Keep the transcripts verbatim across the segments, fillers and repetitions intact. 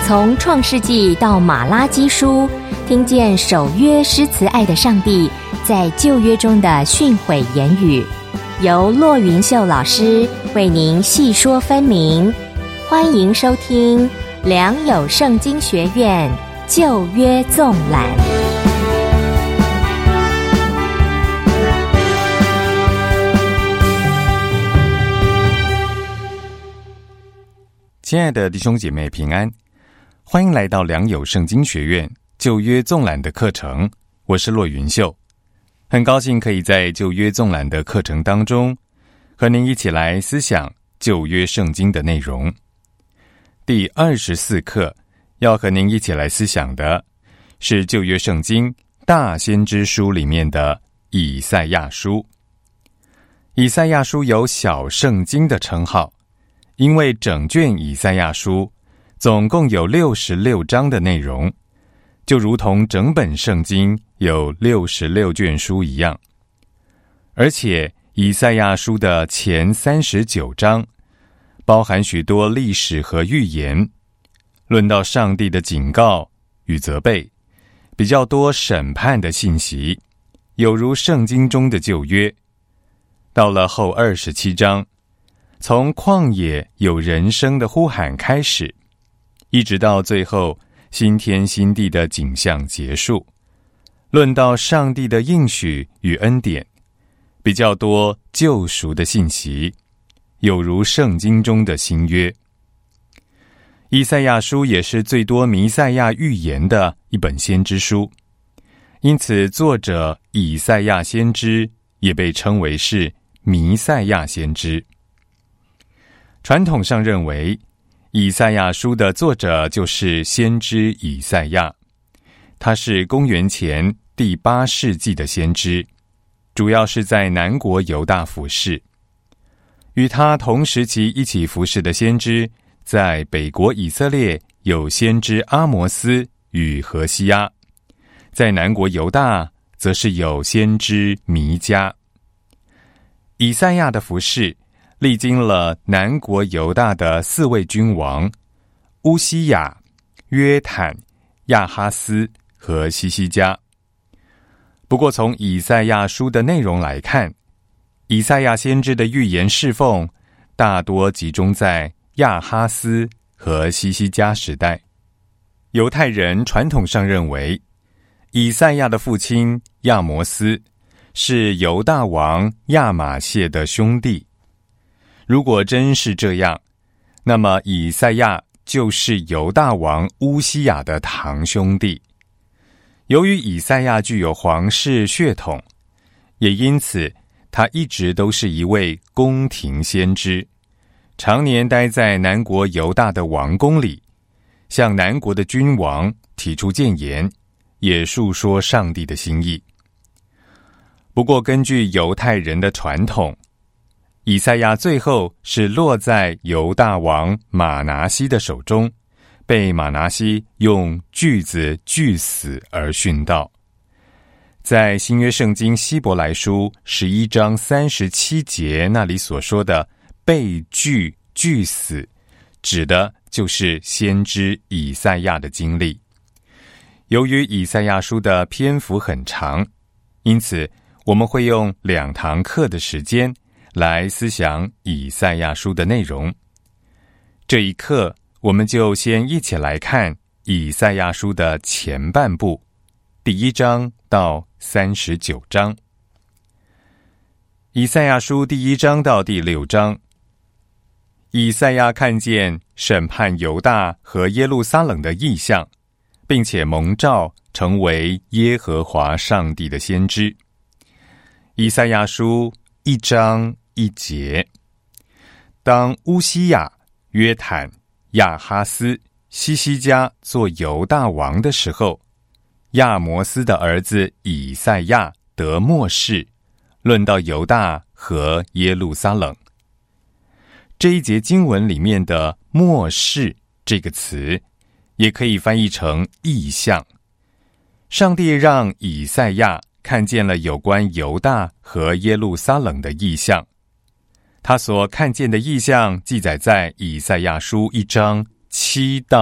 从创世纪到马拉基书，听见守约施慈爱的上帝在旧约中的训诲言语，由骆云秀老师为您细说分明。欢迎收听良友圣经学院旧约纵览。 亲爱的弟兄姐妹平安，欢迎来到良友圣经学院旧约纵览的课程，我是骆云秀。很高兴可以在旧约纵览的课程当中和您一起来思想旧约圣经的内容。第二十四课要和您一起来思想的是旧约圣经大先知书里面的以赛亚书。以赛亚书有小圣经的称号，因为整卷以赛亚书总共有六十六章的内容，就如同整本圣经有六十六卷书一样。而且以赛亚书的前三十九章包含许多历史和预言，论到上帝的警告与责备，比较多审判的信息，有如圣经中的旧约。到了后二十七章，从旷野有人声的呼喊开始，一直到最后新天新地的景象结束，论到上帝的应许与恩典，比较多救赎的信息，有如圣经中的新约。以赛亚书也是最多弥赛亚预言的一本先知书，因此作者以赛亚先知也被称为是弥赛亚先知。传统上认为以赛亚书的作者就是先知以赛亚，他是公元前第八世纪的先知，主要是在南国犹大服侍。与他同时期一起服侍的先知，在北国以色列有先知阿摩斯与何西阿，在南国犹大则是有先知弥迦。以赛亚的服侍历经了南国犹大的四位君王乌西雅、约坦、亚哈斯和西西家。不过从以赛亚书的内容来看，以赛亚先知的预言侍奉大多集中在亚哈斯和西西家时代。犹太人传统上认为以赛亚的父亲亚摩斯是犹大王亚玛谢的兄弟。如果真是这样，那么以赛亚就是犹大王乌西雅的堂兄弟。由于以赛亚具有皇室血统，也因此他一直都是一位宫廷先知，常年待在南国犹大的王宫里，向南国的君王提出谏言，也述说上帝的心意。不过根据犹太人的传统，以赛亚最后是落在犹大王马拿西的手中，被马拿西用锯子锯死而殉道。在新约圣经希伯来书十一章三十七节那里所说的被锯锯死，指的就是先知以赛亚的经历。由于以赛亚书的篇幅很长，因此我们会用两堂课的时间来思想以赛亚书的内容。这一课我们就先一起来看以赛亚书的前半部，第一章到三十九章。以赛亚书第一章到第六章，以赛亚看见审判犹大和耶路撒冷的异象，并且蒙召成为耶和华上帝的先知。以赛亚书一章一节，当乌西雅、约坦、亚哈斯、西西家做犹大王的时候，亚摩斯的儿子以赛亚得末世，论到犹大和耶路撒冷。这一节经文里面的末世这个词也可以翻译成异象。上帝让以赛亚看见了有关犹大和耶路撒冷的异象，他所看见的异象记载在以赛亚书一章七到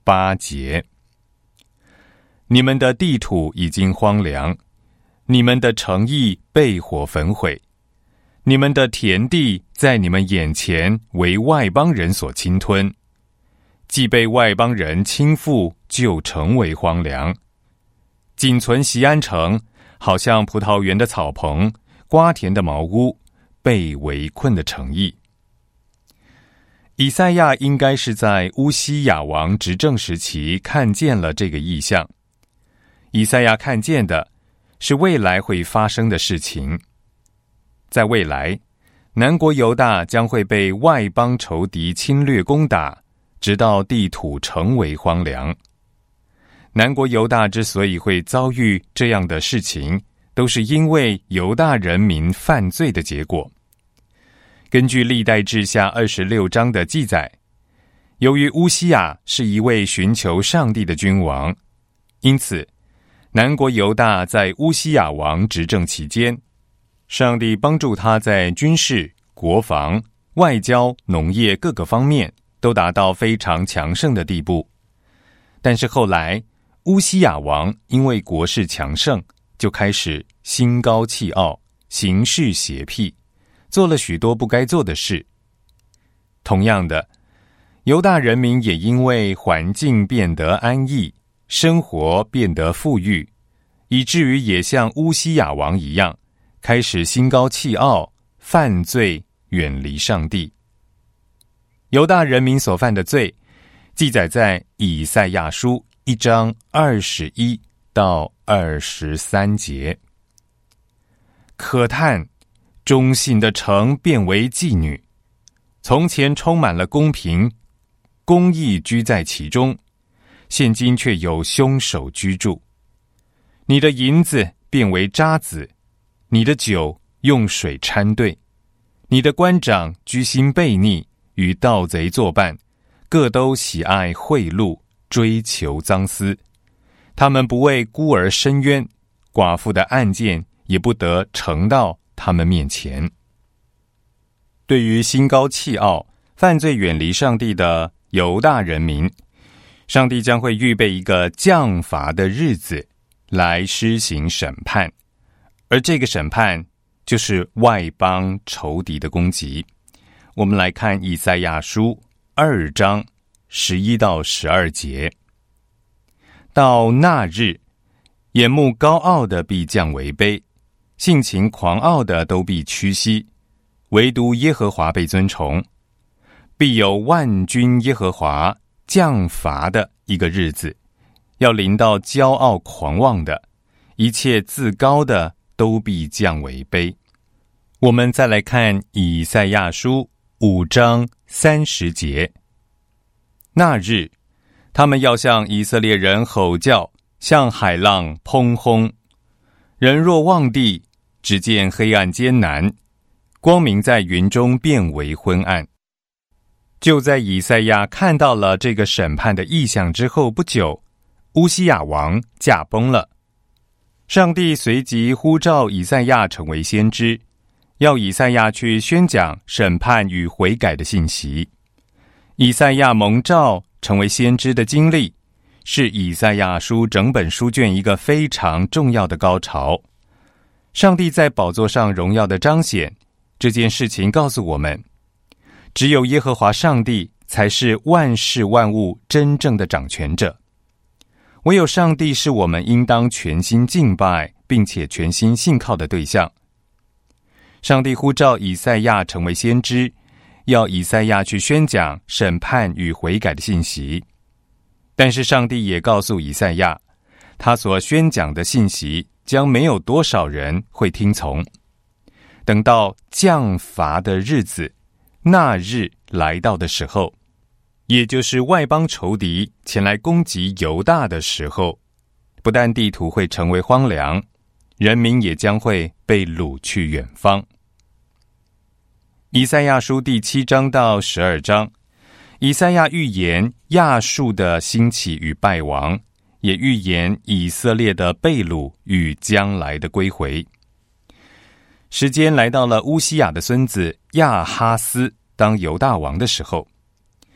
八节。你们的地土已经荒凉，你们的城邑被火焚毁，你们的田地在你们眼前为外邦人所侵吞，既被外邦人倾覆，就成为荒凉。仅存锡安城，好像葡萄园的草棚，瓜田的茅屋，被围困的城邑。以赛亚应该是在乌西雅王执政时期看见了这个异象。以赛亚看见的是未来会发生的事情。在未来，南国犹大将会被外邦仇敌侵略攻打，直到地土成为荒凉。南国犹大之所以会遭遇这样的事情，都是因为犹大人民犯罪的结果。根据历代志下二十六章的记载，由于乌西雅是一位寻求上帝的君王，因此南国犹大在乌西雅王执政期间，上帝帮助他在军事、国防、外交、农业各个方面都达到非常强盛的地步。但是后来乌西雅王因为国势强盛，就开始心高气傲，行事邪僻，做了许多不该做的事。同样的，犹大人民也因为环境变得安逸，生活变得富裕，以至于也像乌西雅王一样，开始心高气傲，犯罪，远离上帝。犹大人民所犯的罪，记载在以赛亚书一章二十一到二十三节。可叹忠信的城变为妓女，从前充满了公平，公义居在其中，现今却有凶手居住。你的银子变为渣滓，你的酒用水掺兑，你的官长居心悖逆，与盗贼作伴，各都喜爱贿赂，追求赃私。他们不为孤儿伸冤，寡妇的案件也不得呈到他们面前。对于心高气傲、犯罪远离上帝的犹大人民，上帝将会预备一个降罚的日子来施行审判，而这个审判就是外邦仇敌的攻击。我们来看以赛亚书二章十一到十二节。到那日，眼目高傲的必降为卑，性情狂傲的都必屈膝，唯独耶和华被尊崇。必有万军耶和华降罚的一个日子，要临到骄傲狂妄的，一切自高的都必降为卑。我们再来看以赛亚书五章三十节。那日，他们要向以色列人吼叫，向海浪砰轰。人若望地，只见黑暗艰难，光明在云中变为昏暗。就在以赛亚看到了这个审判的异象之后不久，乌西雅王驾崩了。上帝随即呼召以赛亚成为先知，要以赛亚去宣讲审判与悔改的信息。以赛亚蒙召成为先知的经历，是以赛亚书整本书卷一个非常重要的高潮。上帝在宝座上荣耀的彰显，这件事情告诉我们，只有耶和华上帝才是万事万物真正的掌权者，唯有上帝是我们应当全心敬拜并且全心信靠的对象。上帝呼召以赛亚成为先知，要以赛亚去宣讲审判与悔改的信息。但是上帝也告诉以赛亚，他所宣讲的信息将没有多少人会听从。等到降罚的日子，那日来到的时候，也就是外邦仇敌前来攻击犹大的时候，不但地图会成为荒凉，人民也将会被掳去远方。以赛亚书第七章到十二章，以赛亚预言亚述的兴起与败亡，也预言以色列的被掳与将来的归回。时间来到了乌西雅的孙子亚哈斯当犹大王的时候，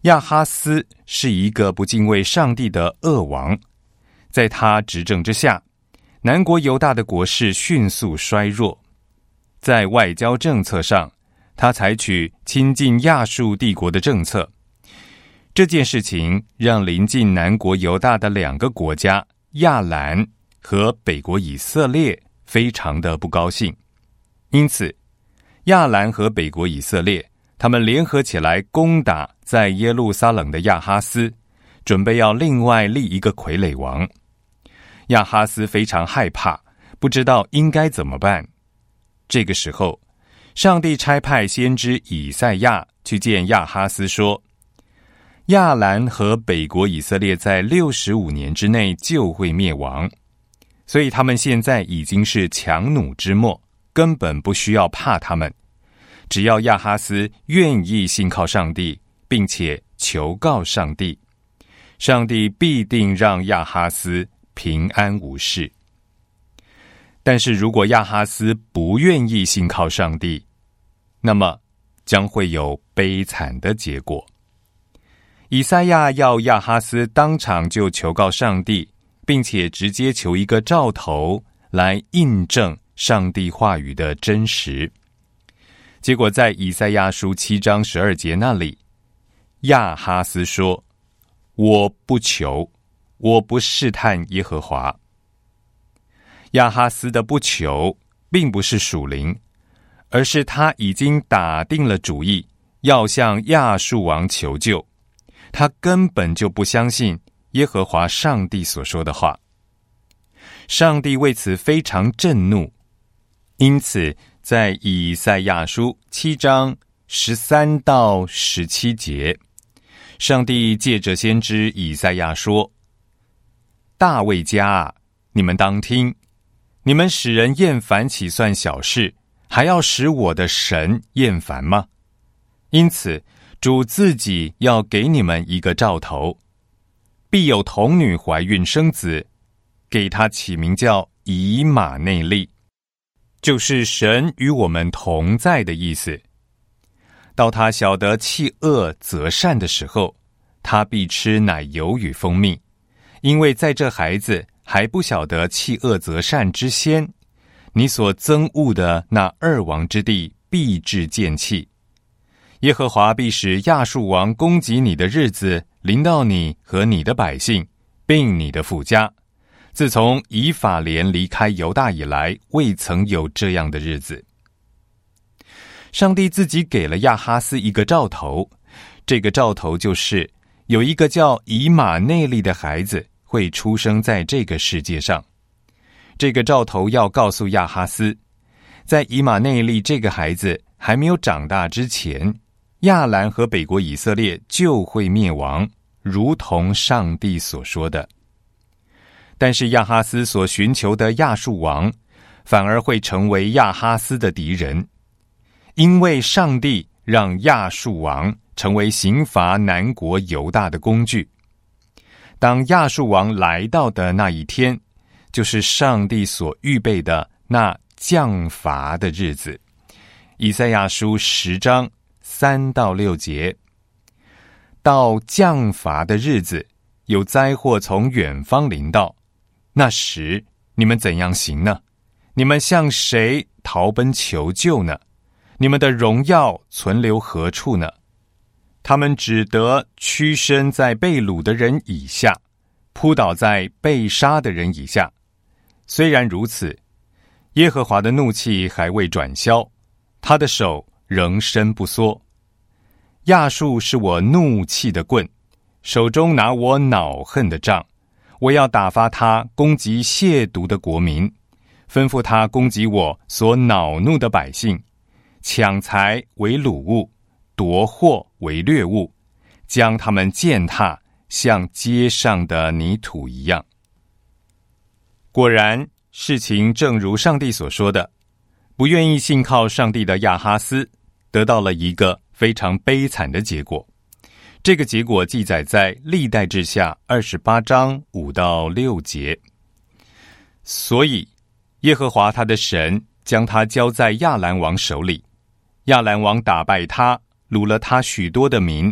亚哈斯是一个不敬畏上帝的恶王，在他执政之下，南国犹大的国势迅速衰弱。在外交政策上，他采取亲近亚述帝国的政策。这件事情让临近南国犹大的两个国家亚兰和北国以色列非常的不高兴，因此亚兰和北国以色列他们联合起来攻打在耶路撒冷的亚哈斯，准备要另外立一个傀儡王。亚哈斯非常害怕，不知道应该怎么办。这个时候，上帝差派先知以赛亚去见亚哈斯说，亚兰和北国以色列在六十五年之内就会灭亡，所以他们现在已经是强弩之末，根本不需要怕他们。只要亚哈斯愿意信靠上帝，并且求告上帝，上帝必定让亚哈斯平安无事。但是如果亚哈斯不愿意信靠上帝，那么将会有悲惨的结果。以赛亚要亚哈斯当场就求告上帝，并且直接求一个兆头来印证上帝话语的真实。结果在以赛亚书七章十二节那里，亚哈斯说，我不求，我不试探耶和华。亚哈斯的不求并不是属灵，而是他已经打定了主意要向亚述王求救，他根本就不相信耶和华上帝所说的话。上帝为此非常震怒，因此在以赛亚书七章十三到十七节，上帝借着先知以赛亚说，大卫家啊，你们当听，你们使人厌烦岂算小事，还要使我的神厌烦吗？因此主自己要给你们一个兆头，必有童女怀孕生子，给他起名叫以马内利，就是神与我们同在的意思。到他晓得弃恶择善的时候，他必吃奶油与蜂蜜，因为在这孩子还不晓得弃恶择善之先，你所憎恶的那二王之地必致见弃。耶和华必使亚述王攻击你的日子临到你和你的百姓，并你的父家。自从以法莲离开犹大以来，未曾有这样的日子。上帝自己给了亚哈斯一个兆头，这个兆头就是有一个叫以马内利的孩子会出生在这个世界上。这个兆头要告诉亚哈斯，在以马内利这个孩子还没有长大之前，亚兰和北国以色列就会灭亡，如同上帝所说的。但是亚哈斯所寻求的亚述王，反而会成为亚哈斯的敌人，因为上帝让亚述王成为刑罚南国犹大的工具。当亚述王来到的那一天，就是上帝所预备的那降罚的日子。以赛亚书十章三到六节，到降罚的日子，有灾祸从远方临到，那时你们怎样行呢？你们向谁逃奔求救呢？你们的荣耀存留何处呢？他们只得屈身在被掳的人以下，扑倒在被杀的人以下。虽然如此，耶和华的怒气还未转消，他的手仍伸不缩。亚述是我怒气的棍，手中拿我恼恨的杖，我要打发他攻击亵渎的国民，吩咐他攻击我所恼怒的百姓，抢财为掳物，夺货为掠物，将他们践踏，像街上的泥土一样。果然，事情正如上帝所说的，不愿意信靠上帝的亚哈斯得到了一个非常悲惨的结果。这个结果记载在历代志下二十八章五到六节。所以耶和华他的神将他交在亚兰王手里，亚兰王打败他，掳了他许多的民，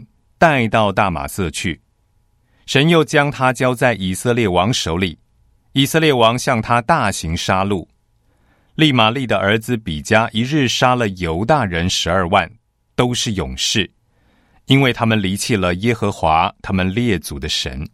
带到大马色去。神又将他交在以色列王手里，以色列王向他大行杀戮。利玛利的儿子比加一日杀了犹大人十二万，都是勇士，因为他们离弃了耶和华他们列祖的神。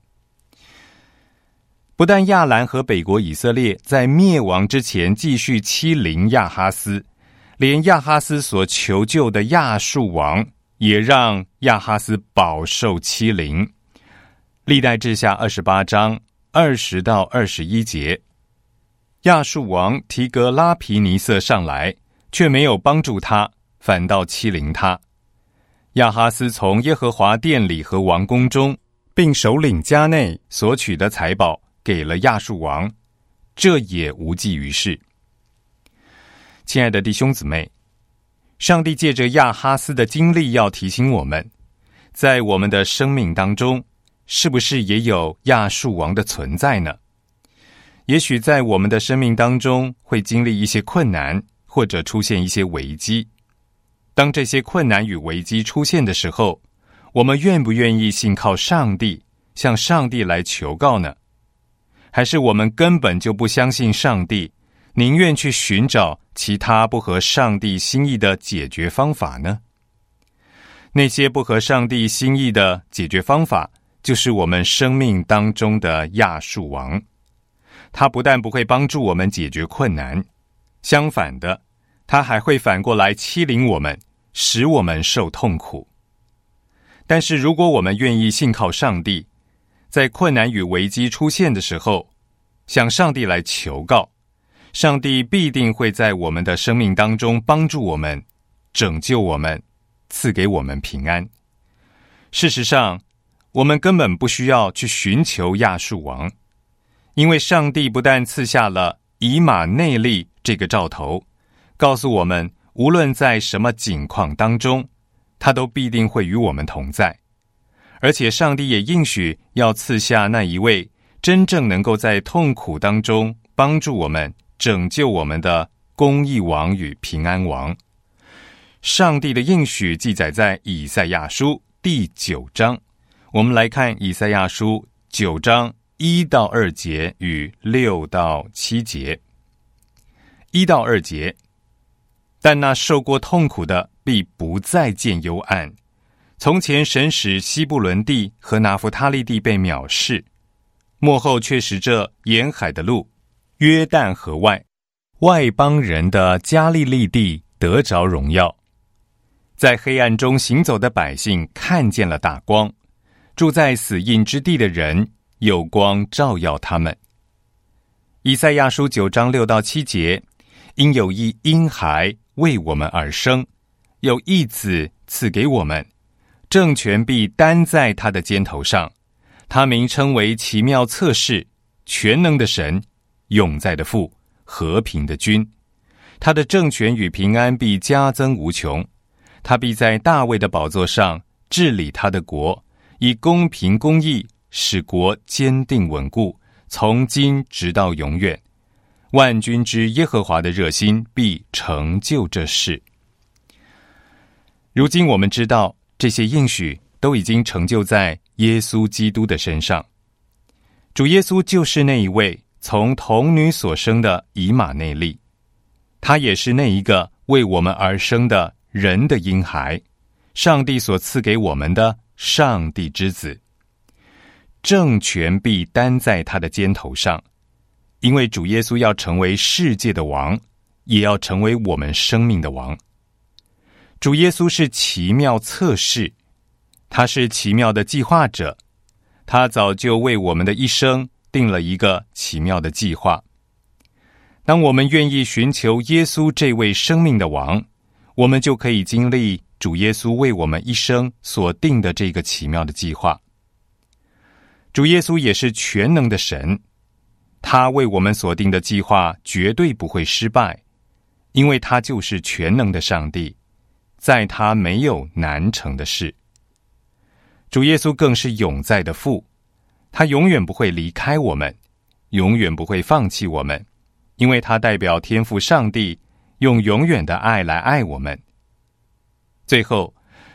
不但亚兰和北国以色列在灭亡之前继续欺凌亚哈斯，连亚哈斯所求救的亚述王也让亚哈斯饱受欺凌。历代志下二十八章二十到二十一节，亚述王提格拉皮尼色上来，却没有帮助他，反倒欺凌他。亚哈斯从耶和华殿里和王宫中，并首领家内所取的财宝给了亚述王，这也无济于事。亲爱的弟兄姊妹，上帝借着亚哈斯的经历要提醒我们，在我们的生命当中，是不是也有亚述王的存在呢？也许在我们的生命当中会经历一些困难，或者出现一些危机。当这些困难与危机出现的时候，我们愿不愿意信靠上帝，向上帝来求告呢？还是我们根本就不相信上帝，宁愿去寻找其他不合上帝心意的解决方法呢？那些不合上帝心意的解决方法，就是我们生命当中的亚述王。他不但不会帮助我们解决困难，相反的，他还会反过来欺凌我们，使我们受痛苦。但是如果我们愿意信靠上帝，在困难与危机出现的时候，向上帝来求告，上帝必定会在我们的生命当中帮助我们，拯救我们，赐给我们平安。事实上，我们根本不需要去寻求亚述王，因为上帝不但赐下了以马内利这个兆头，告诉我们无论在什么境况当中，他都必定会与我们同在。而且上帝也应许要赐下那一位真正能够在痛苦当中帮助我们、拯救我们的公义王与平安王。上帝的应许记载在以赛亚书第九章，我们来看以赛亚书九章一到二节与六到七节。一到二节，但那受过痛苦的必不再见幽暗。从前神使西布伦地和拿弗他利地被藐视，末后却使这沿海的路、约旦河外、外邦人的加利利地得着荣耀。在黑暗中行走的百姓看见了大光，住在死荫之地的人有光照耀他们。以赛亚书九章六到七节，因有一婴孩为我们而生，有一子赐给我们，政权必担在他的肩头上，他名称为奇妙策士，全能的神，永在的父，和平的君。他的政权与平安必加增无穷，他必在大卫的宝座上治理他的国，以公平公义使国坚定稳固，从今直到永远。万军之耶和华的热心必成就这事。如今我们知道，这些应许都已经成就在耶稣基督的身上。主耶稣就是那一位从童女所生的以马内利，他也是那一个为我们而生的人的婴孩，上帝所赐给我们的上帝之子。政权必担在他的肩头上，因为主耶稣要成为世界的王，也要成为我们生命的王。主耶稣是奇妙策士，他是奇妙的计划者，他早就为我们的一生定了一个奇妙的计划。当我们愿意寻求耶稣这位生命的王，我们就可以经历主耶稣为我们一生所定的这个奇妙的计划。主耶稣也是全能的神，他为我们所定的计划绝对不会失败，因为他就是全能的上帝，在他没有难成的事。主耶稣更是永在的父，他永远不会离开我们，永远不会放弃我们，因为他代表天父上帝用永远的爱来爱我们。最后，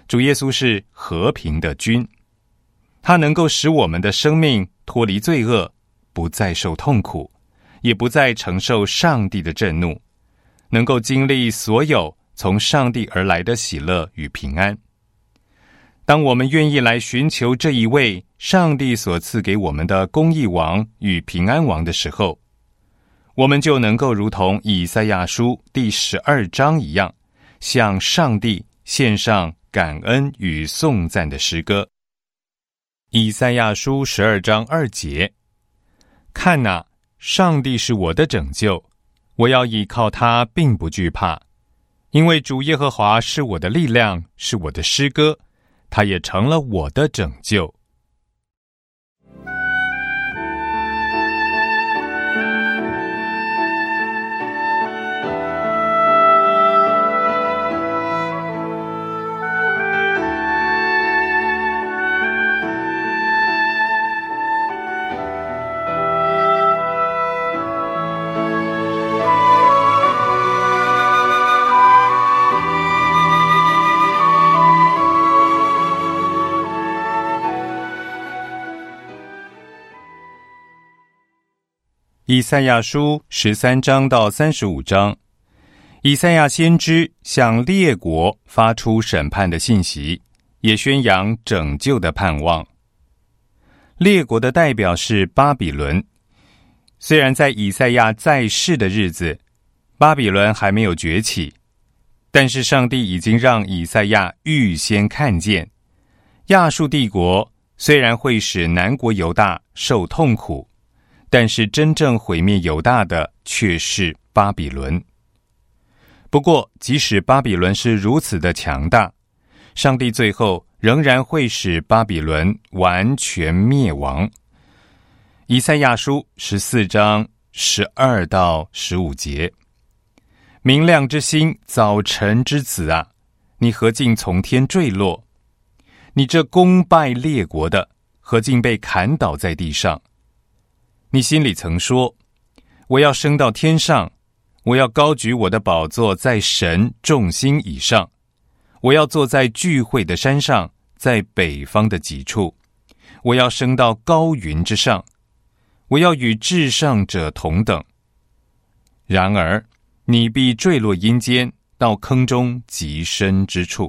主耶稣是和平的君，他能够使我们的生命脱离罪恶，不再受痛苦，也不再承受上帝的震怒，能够经历所有从上帝而来的喜乐与平安。当我们愿意来寻求这一位上帝所赐给我们的公义王与平安王的时候，我们就能够如同以赛亚书第十二章一样，向上帝献上感恩与颂赞的诗歌。以赛亚书十二章二节，看哪，上帝是我的拯救，我要倚靠他，并不惧怕，因为主耶和华是我的力量，是我的诗歌，他也成了我的拯救。以赛亚书十三章到三十五章，以赛亚先知向列国发出审判的信息，也宣扬拯救的盼望。列国的代表是巴比伦，虽然在以赛亚在世的日子，巴比伦还没有崛起，但是上帝已经让以赛亚预先看见，亚述帝国虽然会使南国犹大受痛苦，但是真正毁灭犹大的却是巴比伦。不过，即使巴比伦是如此的强大，上帝最后仍然会使巴比伦完全灭亡。以赛亚书十四章十二到十五节，明亮之星，早晨之子啊，你何竟从天坠落？你这攻败列国的，何竟被砍倒在地上？你心里曾说，我要升到天上，我要高举我的宝座在神众星以上，我要坐在聚会的山上，在北方的极处，我要升到高云之上，我要与至上者同等。然而你必坠落阴间，到坑中极深之处。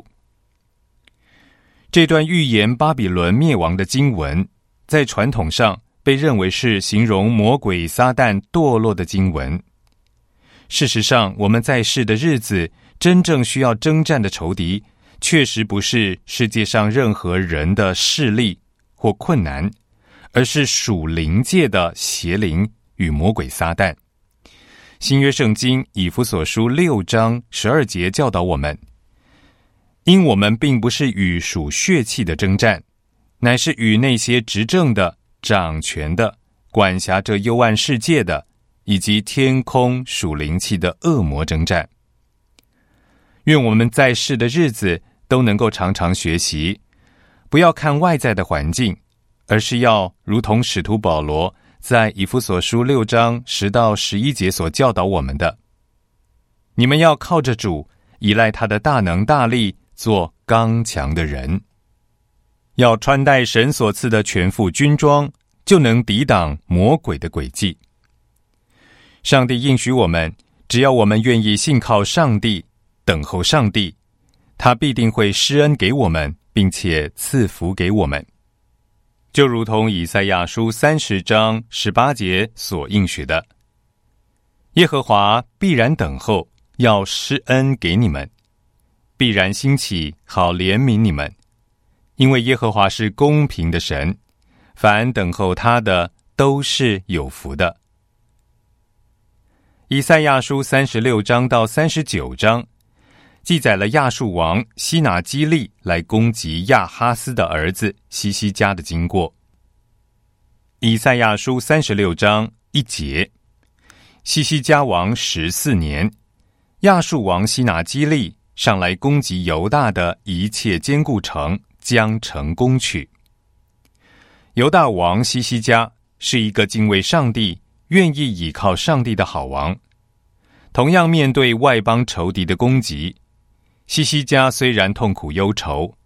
这段预言巴比伦灭亡的经文，在传统上被认为是形容魔鬼撒旦堕落的经文。事实上，我们在世的日子，真正需要征战的仇敌，确实不是世界上任何人的势力或困难，而是属灵界的邪灵与魔鬼撒旦。新约圣经以弗所书六章十二节教导我们，因我们并不是与属血气的征战，乃是与那些执政的、掌权的、管辖这幽暗世界的，以及天空属灵气的恶魔征战。愿我们在世的日子都能够常常学习，不要看外在的环境，而是要如同使徒保罗在以弗所书六章十到十一节所教导我们的，你们要靠着主，依赖他的大能大力，做刚强的人。要穿戴神所赐的全副军装，就能抵挡魔鬼的诡计。上帝应许我们，只要我们愿意信靠上帝，等候上帝，他必定会施恩给我们，并且赐福给我们。就如同以赛亚书三十章十八节所应许的，耶和华必然等候，要施恩给你们，必然兴起，好怜悯你们。因为耶和华是公平的神，凡等候他的都是有福的。以赛亚书三十六章到三十九章记载了亚述王西拿基立来攻击亚哈斯的儿子西西家的经过。以赛亚书三十六章一节，西西家王十四年，亚述王西拿基立上来攻击犹大的一切坚固城，将城攻取。犹大王西西家是一个敬畏上帝、愿意倚靠上帝的好王。同样面对外邦仇敌的攻击，西西家虽然痛苦忧愁，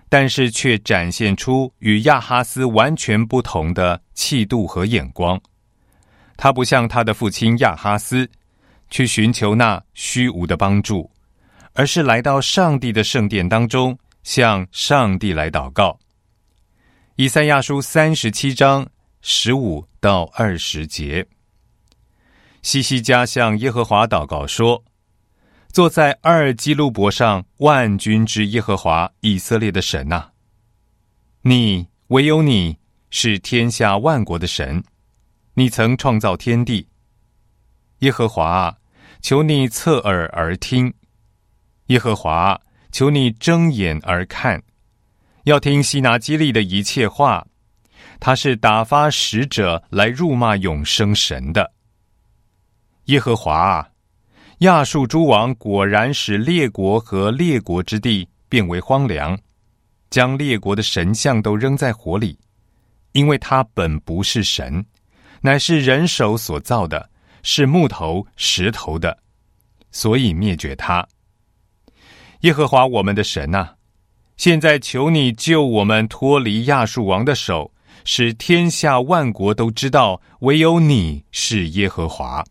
但是却展现出与亚哈斯完全不同的气度和眼光。他不像他的父亲亚哈斯去寻求那虚无的帮助，而是来到上帝的圣殿当中，向上帝来祷告。以赛亚书三十七章十五到二十节，西西家向耶和华祷告说：坐在二基路伯上万军之耶和华以色列的神啊，你唯有你是天下万国的神，你曾创造天地。耶和华啊，求你侧耳而听，耶和华啊，求你睁眼而看，要听西拿基立的一切话，他是打发使者来辱骂永生神的。耶和华啊，亚述诸王果然使列国和列国之地变为荒凉，将列国的神像都扔在火里，因为他本不是神，乃是人手所造的，是木头石头的，所以灭绝他。耶和华我们的神啊，现在求你救我们脱离亚述王的手，使天下万国都知道唯有你是耶和华。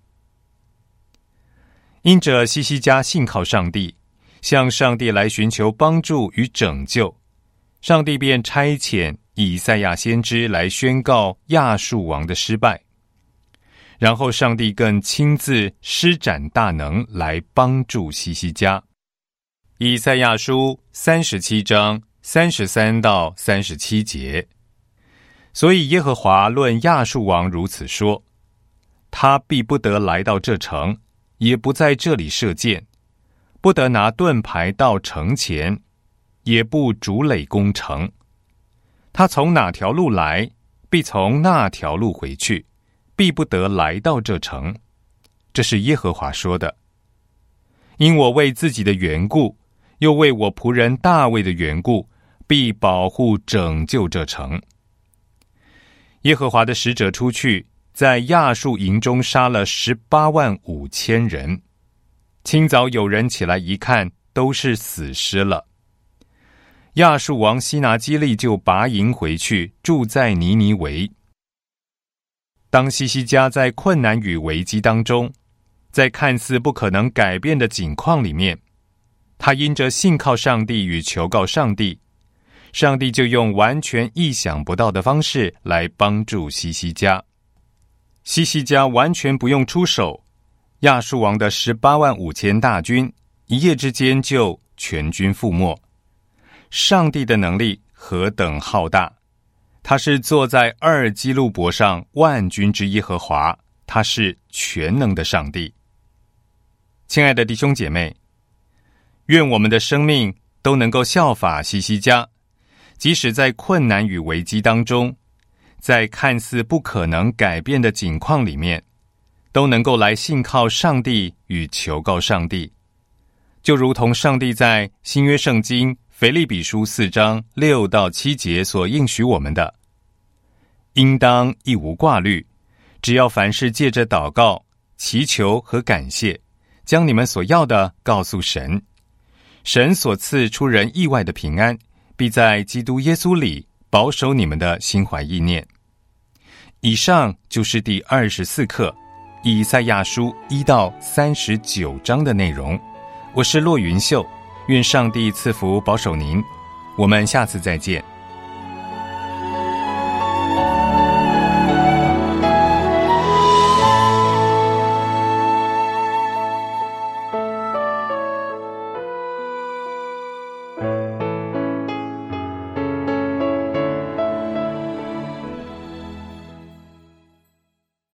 因着西西家信靠上帝，向上帝来寻求帮助与拯救，上帝便差遣以赛亚先知来宣告亚述王的失败，然后上帝更亲自施展大能来帮助西西家。以赛亚书三十七章三十三到三十七节，所以耶和华论亚述王如此说：他必不得来到这城，也不在这里射箭，不得拿盾牌到城前，也不筑垒攻城。他从哪条路来，必从那条路回去，必不得来到这城。这是耶和华说的。因我为自己的缘故，又为我仆人大卫的缘故，必保护拯救这城。耶和华的使者出去，在亚述营中杀了十八万五千人。清早有人起来一看，都是死尸了。亚述王西拿基立就拔营回去，住在尼尼微。当西西家在困难与危机当中，在看似不可能改变的境况里面，他因着信靠上帝与求告上帝，上帝就用完全意想不到的方式来帮助西西家。西西家完全不用出手，亚述王的十八万五千大军一夜之间就全军覆没。上帝的能力何等浩大！他是坐在二基路伯上万军之耶和华，他是全能的上帝。亲爱的弟兄姐妹，愿我们的生命都能够效法西西家，即使在困难与危机当中，在看似不可能改变的境况里面，都能够来信靠上帝与求告上帝，就如同上帝在新约圣经腓立比书四章六到七节所应许我们的：应当一无挂虑，只要凡事借着祷告、祈求和感谢，将你们所要的告诉神。神所赐出人意外的平安，必在基督耶稣里保守你们的心怀意念。以上就是第二十四课以赛亚书一到三十九章的内容。我是骆云秀，愿上帝赐福保守您，我们下次再见。